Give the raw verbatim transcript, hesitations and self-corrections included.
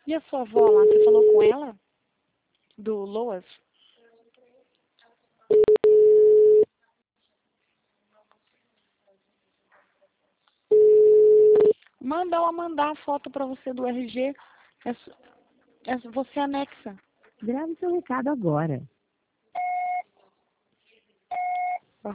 E a sua avó lá, você falou com ela? Do Loas? Manda ela mandar a foto pra você do R G. É, su- é, você anexa. Grave seu recado agora.